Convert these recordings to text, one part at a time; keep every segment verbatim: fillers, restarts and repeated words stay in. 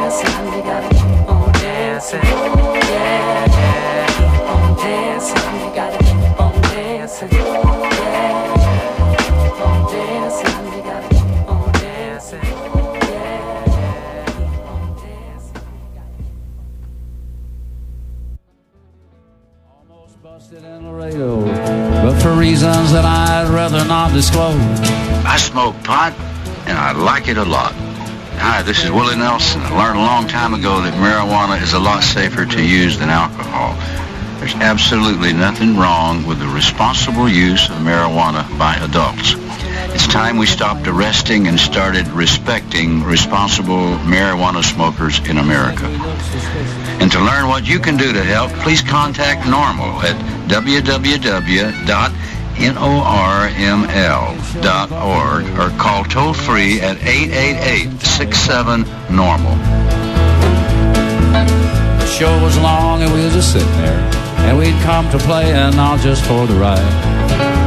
dancing, you gotta keep on dancing. Yeah, yeah, keep on dancing, you gotta keep on dancing. Yeah, keep on dancing, you gotta keep on dancing. Yeah, keep on dancing. Almost busted in Laredo, but for reasons that I'd rather not disclose. I smoke pot, and I like it a lot. Hi, this is Willie Nelson. I learned a long time ago that marijuana is a lot safer to use than alcohol. There's absolutely nothing wrong with the responsible use of marijuana by adults. It's time we stopped arresting and started respecting responsible marijuana smokers in America. And to learn what you can do to help, please contact NORML at w w w dot norml dot org or call toll-free at eight eight eight, six seven, normal. The show was long and we was just sitting there, and we'd come to play and not just for the ride.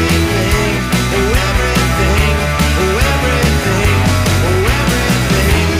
Everything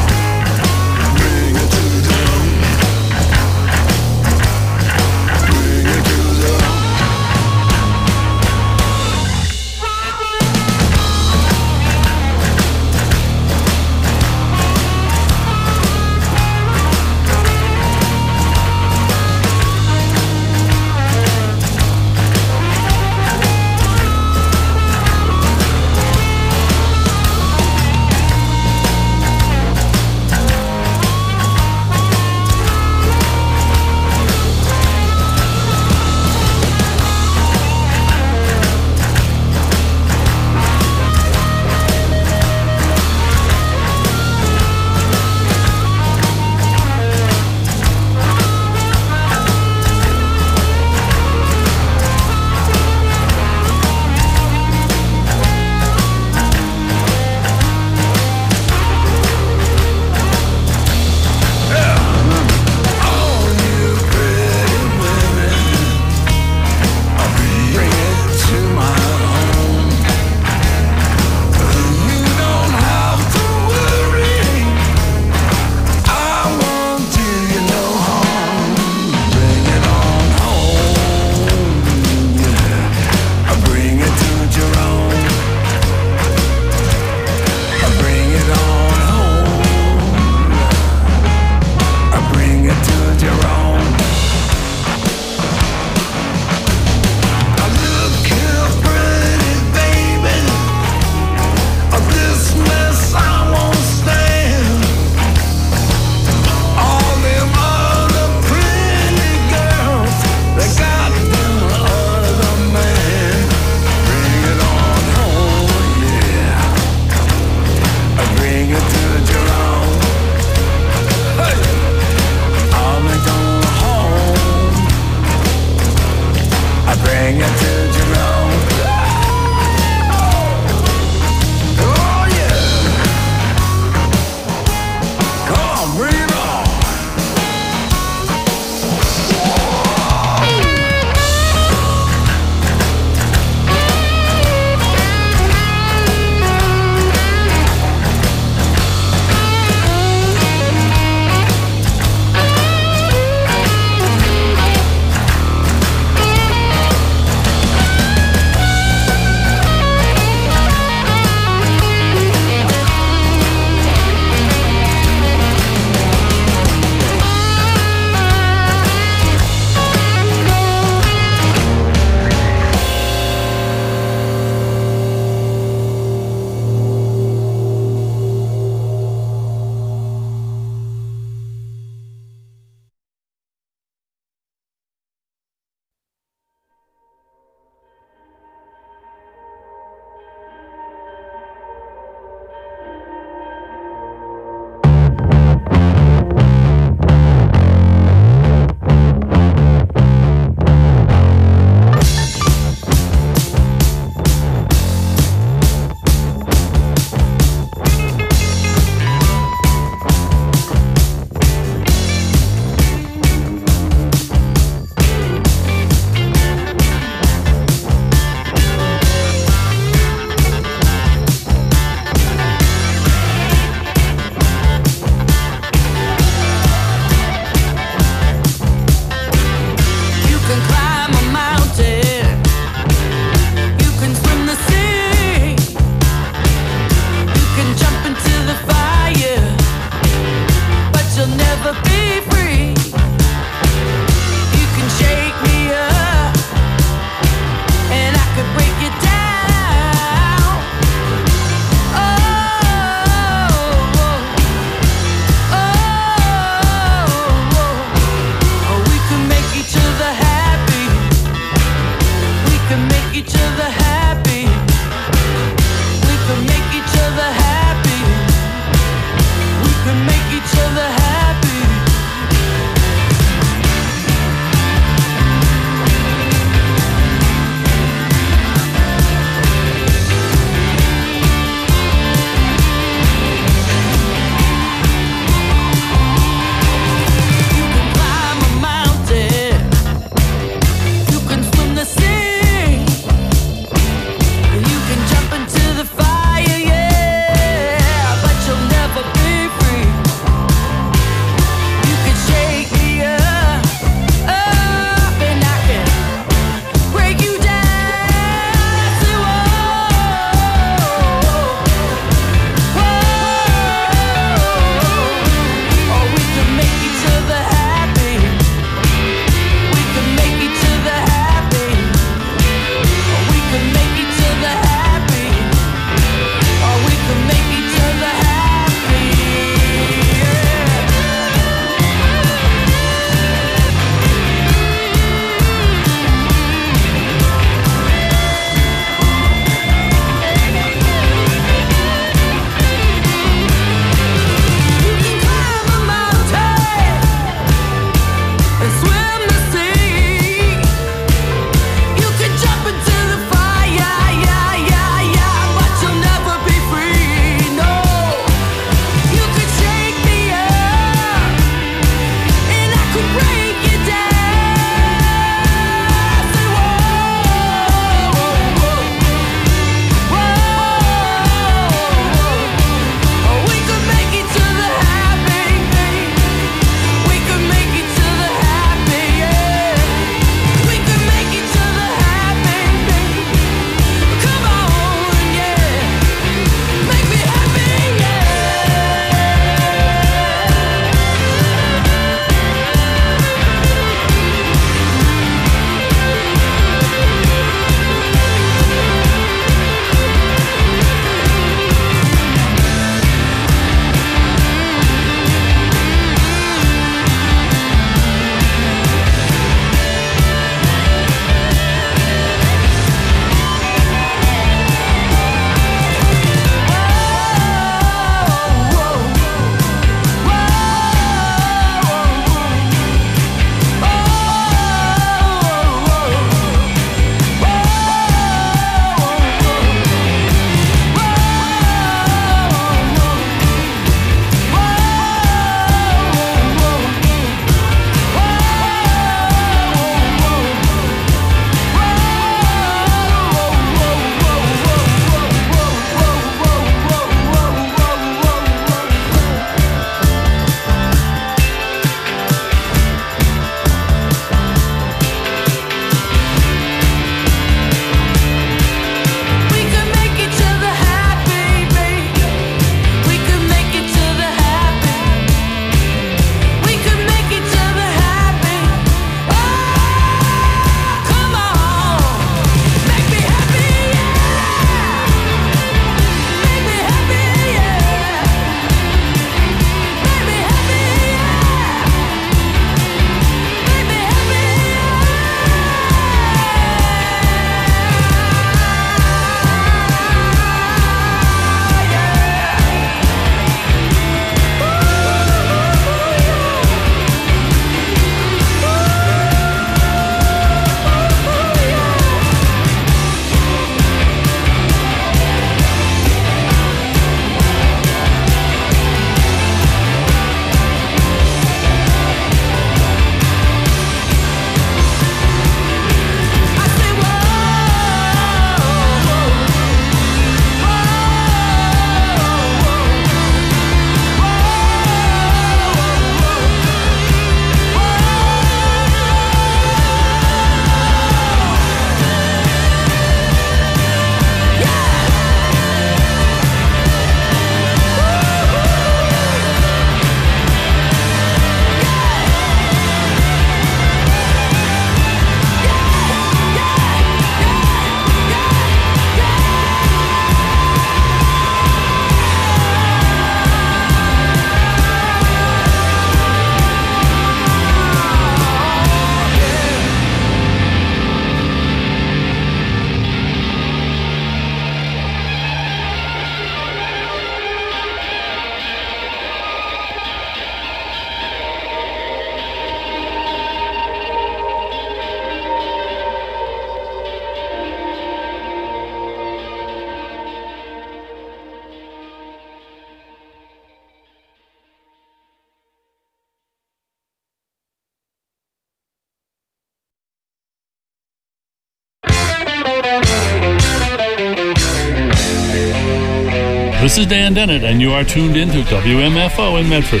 This is Dan Dennett, and you are tuned into W M F O in Medford.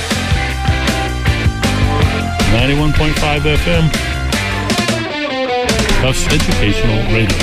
ninety-one point five F M. Tufts Educational Radio.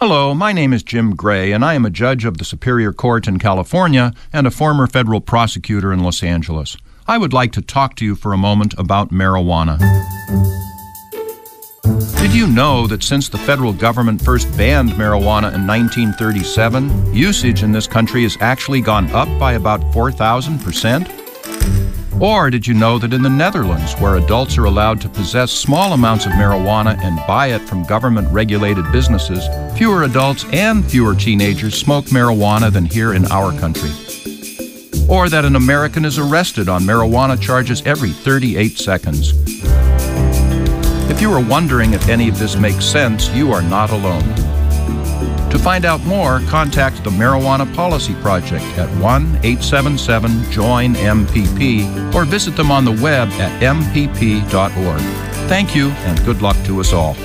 Hello, my name is Jim Gray, and I am a judge of the Superior Court in California and a former federal prosecutor in Los Angeles. I would like to talk to you for a moment about marijuana. Did you know that since the federal government first banned marijuana in nineteen thirty-seven, usage in this country has actually gone up by about four thousand percent? Or did you know that in the Netherlands, where adults are allowed to possess small amounts of marijuana and buy it from government-regulated businesses, fewer adults and fewer teenagers smoke marijuana than here in our country? Or that an American is arrested on marijuana charges every thirty-eight seconds? If you are wondering if any of this makes sense, you are not alone. To find out more, contact the Marijuana Policy Project at one eight seven seven join M P P or visit them on the web at m p p dot org. Thank you, and good luck to us all.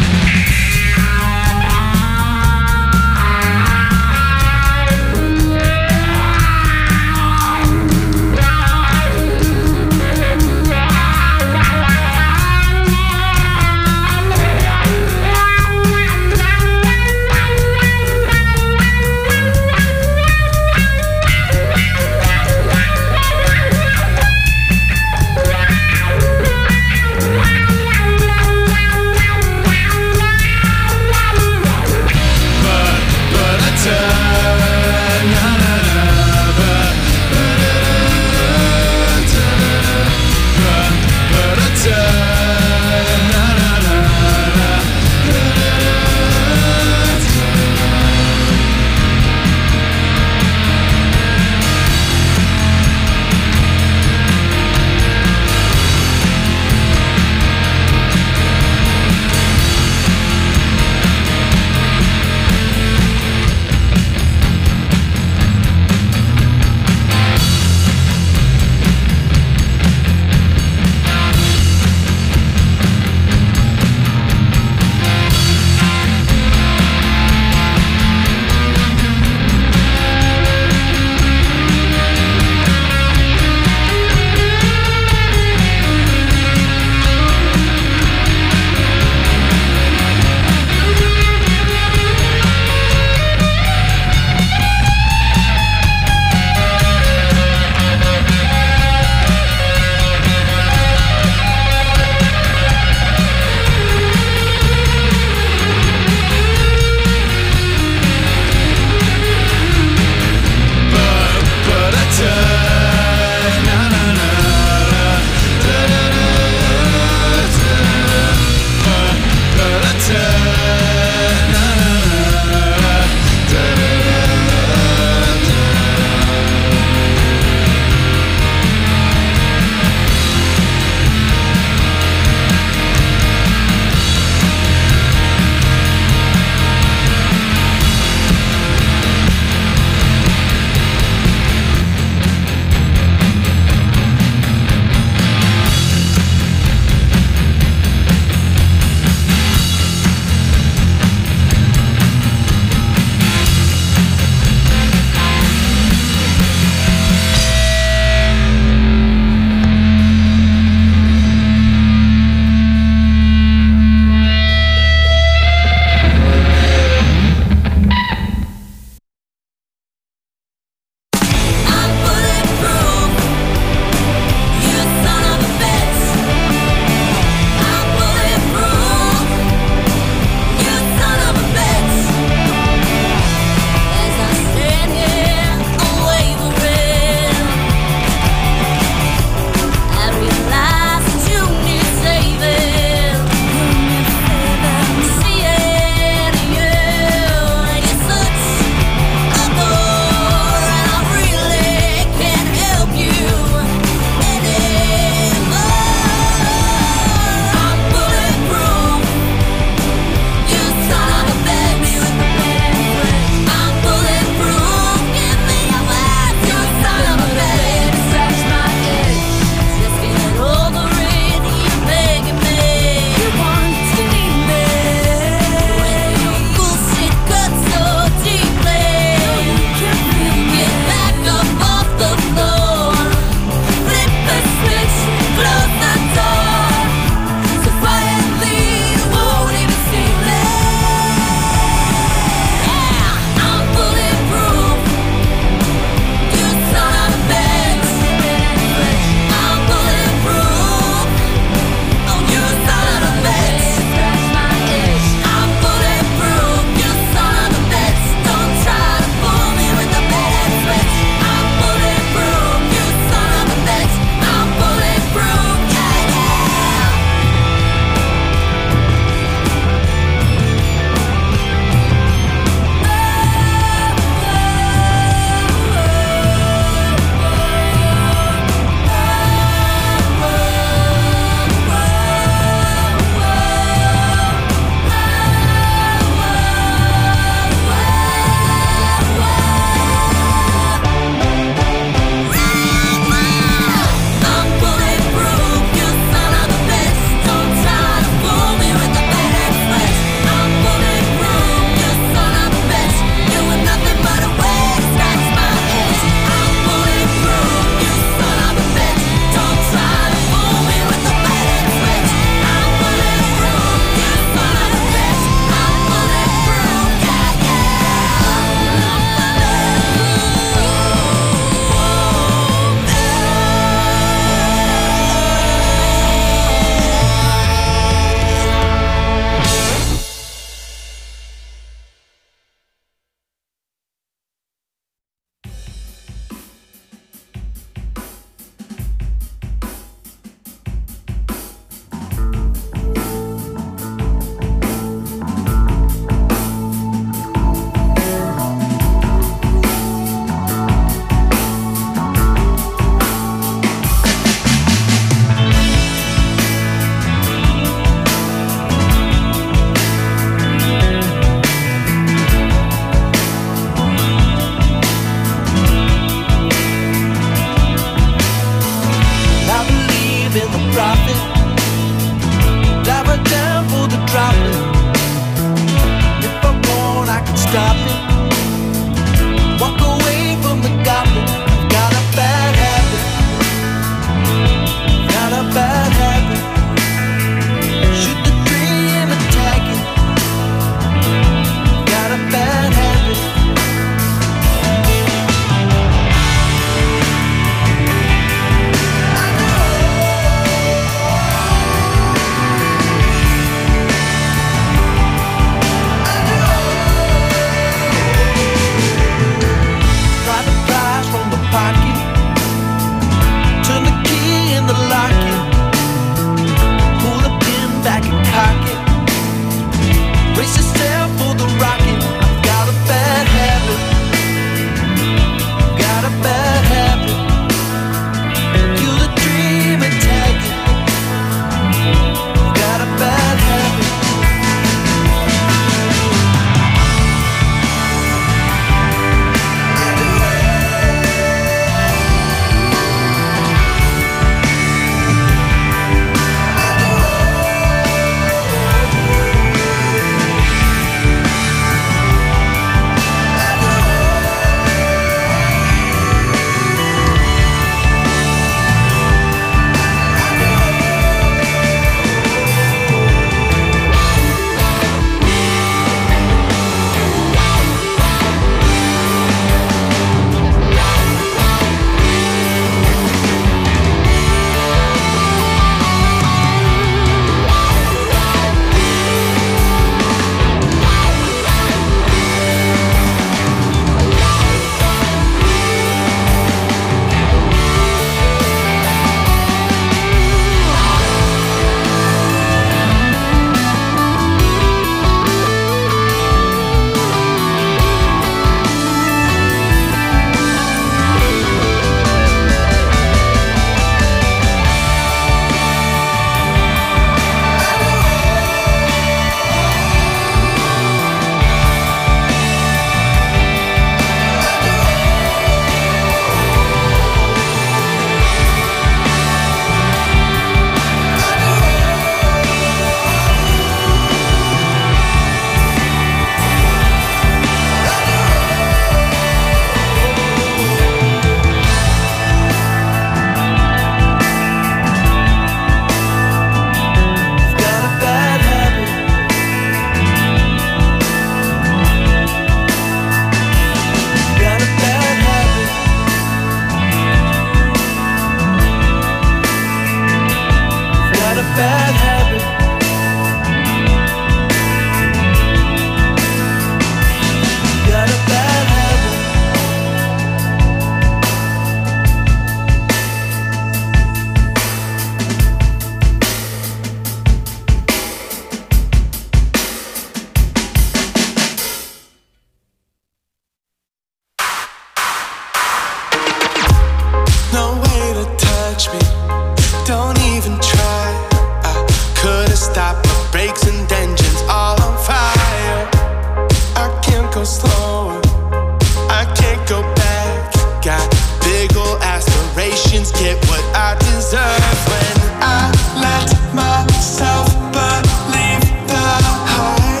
get what I deserve when I let myself believe the high.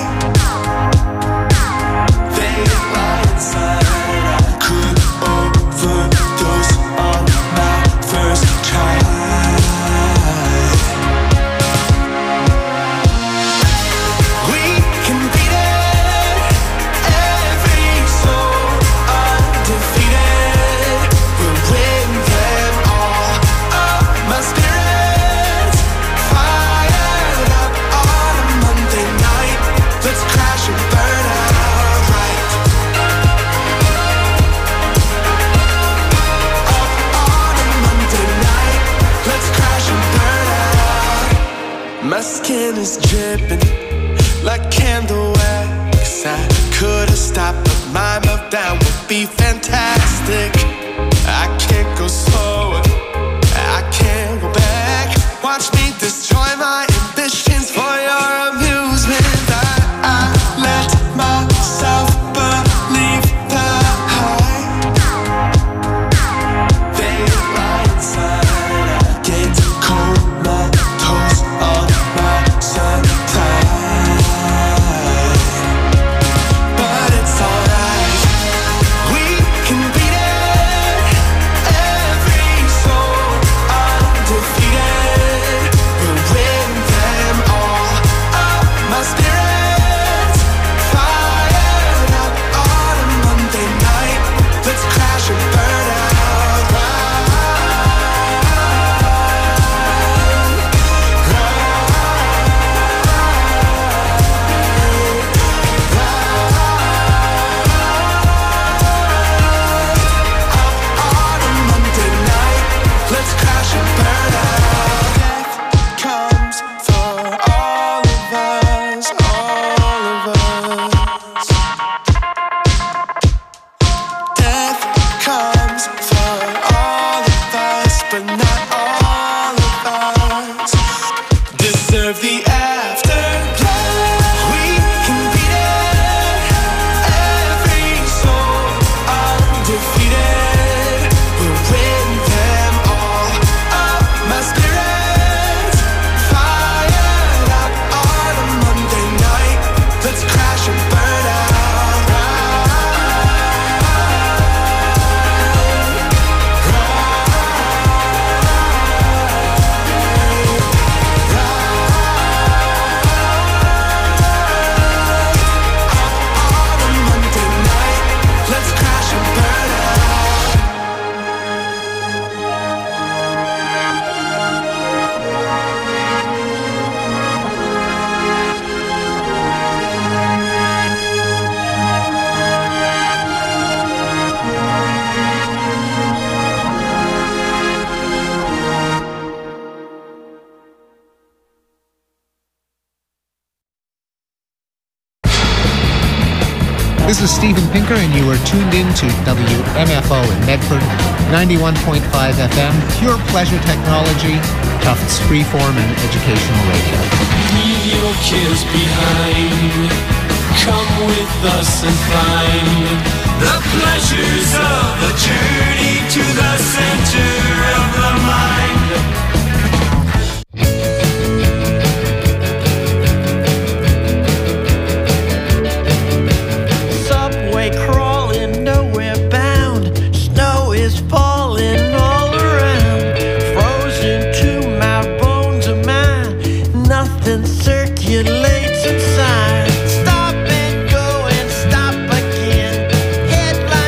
They lie inside. I could overdose on my first try. We can beat it, every soul undefeated. We'll win them all. Oh, my spirit's fired up on a Monday night. Let's crash and burn out right. Up on a Monday night. Let's crash and burn out. My skin is dripping like candle wax. I could've stopped, but my meltdown would be fantastic. I can't go slower, I can't go back. Watch me destroy my ambitions for your amusement. I, I let myself believe the high. They lie inside. I get comatose on my supply. But it's alright. We can beat it. Every soul undefeated. We'll win them all. Oh, my spirit's fired up on a Monday night. Let's crash and burn out. On a Monday night, let's crash and burn out. Death comes for all of us, all of us. Death comes for all of us, but not all of us deserve the afterlife. We can beat it, every soul undefeated. We'll win them all. Oh, my spirit's fired up on a Monday night. Let's crash and burn out. On a Monday night, let's crash and burn out. This is Steven Pinker, and you are tuned in to W M F O in Medford, ninety-one point five F M, pure pleasure technology, Tufts freeform and educational radio. Leave your cares behind. Come with us and find the pleasures of a journey to the center of the mind. Subway crawling, nowhere bound. Snow is falling all around. Frozen to my bones of mine. Nothing circulates inside. Stop and go and stop again. Headlines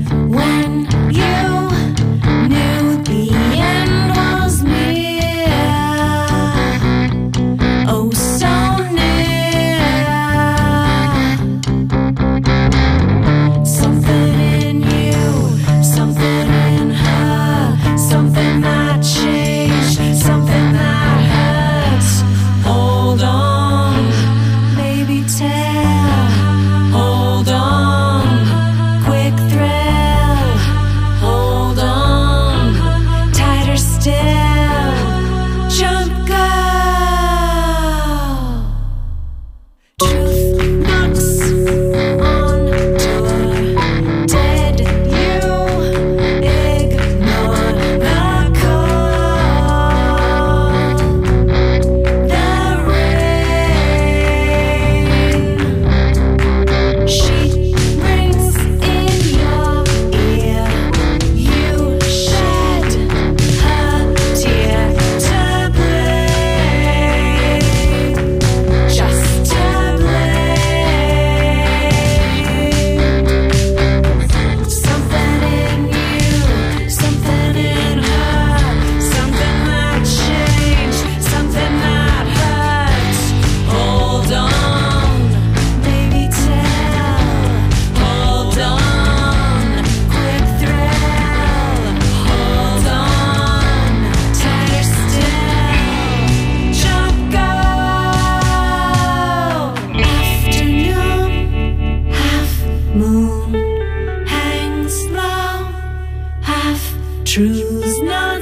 truths not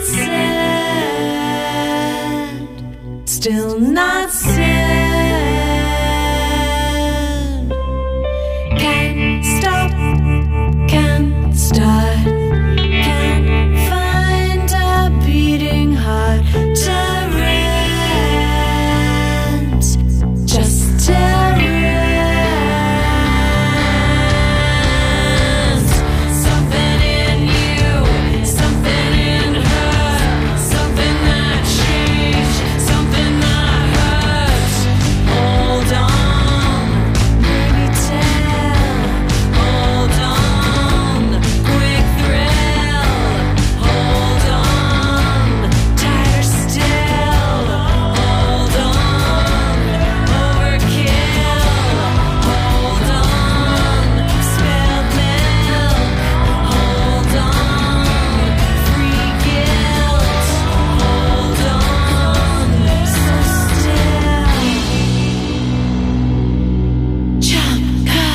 said, still not said. Can't stop, can't start, can't find a beating heart to rent, just to rent. Something in you, something in her, something that changed, something that hurts. Hold on, maybe tell. Hold on, quick thrill. Hold on, tighter still. Hold on, overkill. Hold on, spilled milk. Hold on, free guilt. Hold on, so still. Jump car.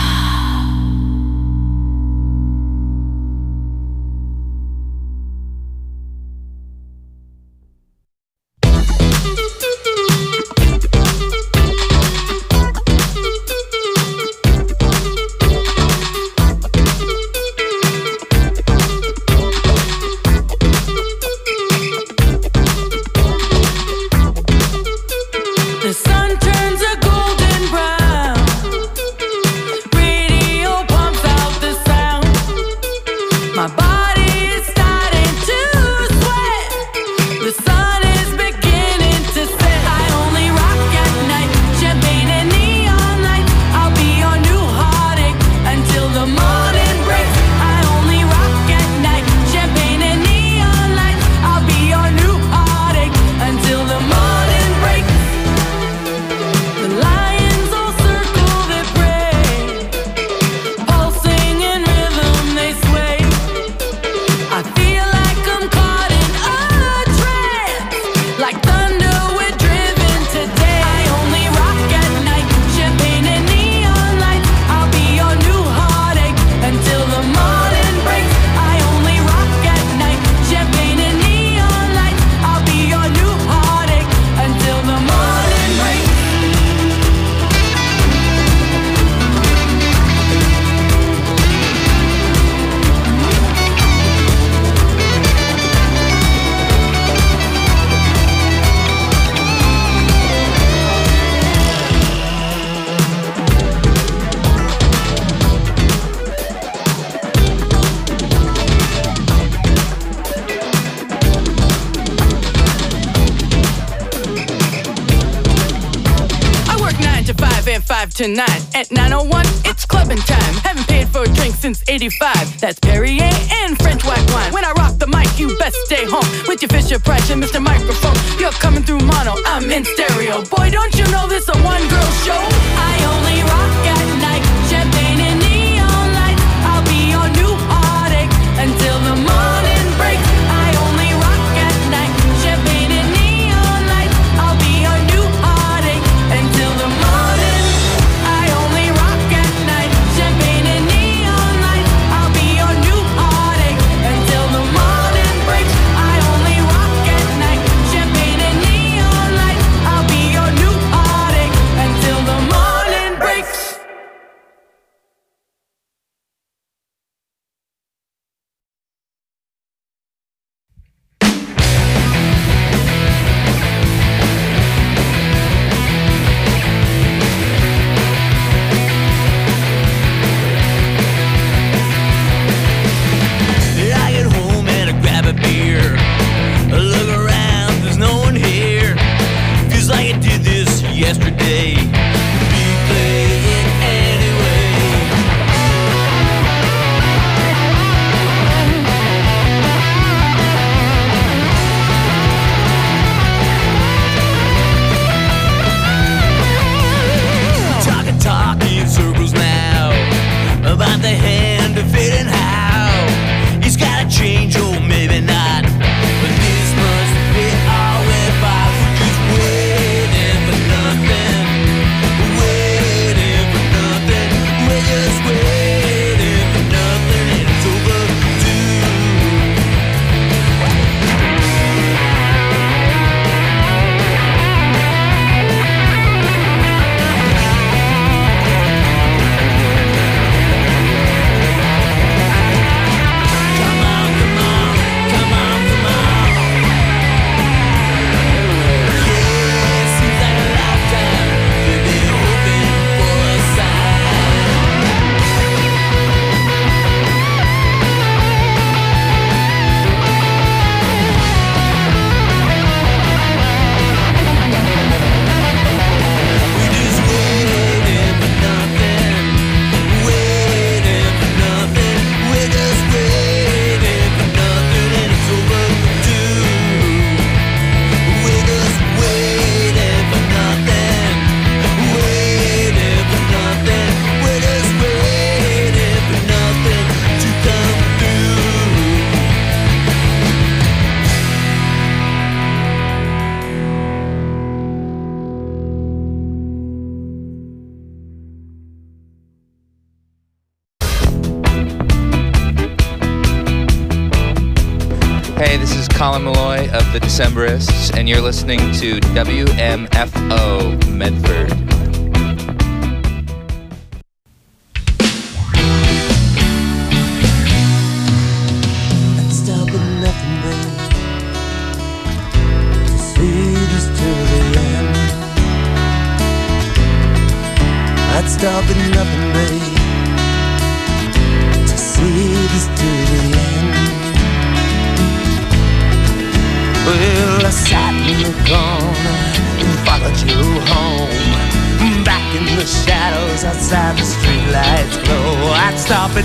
The sun turns a golden brown. Radio pumps out the sound. My body is starting to sweat. The sun is beginning to set. I only rock at night. Champagne and neon lights. I'll be your new heartache until the morning breaks. I only rock at night. Champagne and neon lights. I'll be your new heartache until the morning breaks. The lions all circle their prey, pulsing in rhythm they sway. I feel like I'm caught in a trance, like thunder we're driven today. I only rock at night, champagne and neon lights. I'll be your new heartache until the morning breaks. I only rock at night, champagne and neon lights. I'll be your new heartache until the morning breaks. I work nine to five and five to nine. At nine oh one, it's clubbing time. Haven't paid for a drink since eighty-five. That's Perrier and French white wine. When I rock the mic, you best stay home with your Fisher Price and Mister Microphone. You're coming through mono, I'm in stereo. Boy, don't you know this a one-girl show? I only rock at night, champagne and neon lights. I'll be your new heartache until the morning breaks. I only rock at night, champagne and neon lights. I'll be your new heartache until the morning. I only rock at night, champagne and neon lights. I'll be your new heartache until the morning breaks. I only rock at night, champagne and neon lights. I'll be your new heartache until the morning breaks. I get home and I grab a beer. I look around, there's no one here. Feels like I did this yesterday. Replay it anyway. Talk and talk in circles now about the hand of fate and how he's gotta change, or maybe not. But this must be all if I was just waiting for nothing, waiting for nothing. We're just waiting for nothing, and it's overdue. Come on, come on, come on, come on. Yeah, seems like a lifetime to be hoping for a sign. We're just waiting for nothing, waiting for nothing. We're just waiting for nothing, and it's overdue. We're just waiting for nothing, waiting for nothing. We're just waiting for nothing to come through. Hey, this is Colin Malloy of the Decemberists, and you're listening to W M F O Medford. I'd stop at nothing, babe, to see this to the end. I'd stop at nothing, babe, to see this to the end. Well, I sat in the corner and followed you home, back in the shadows outside the streetlights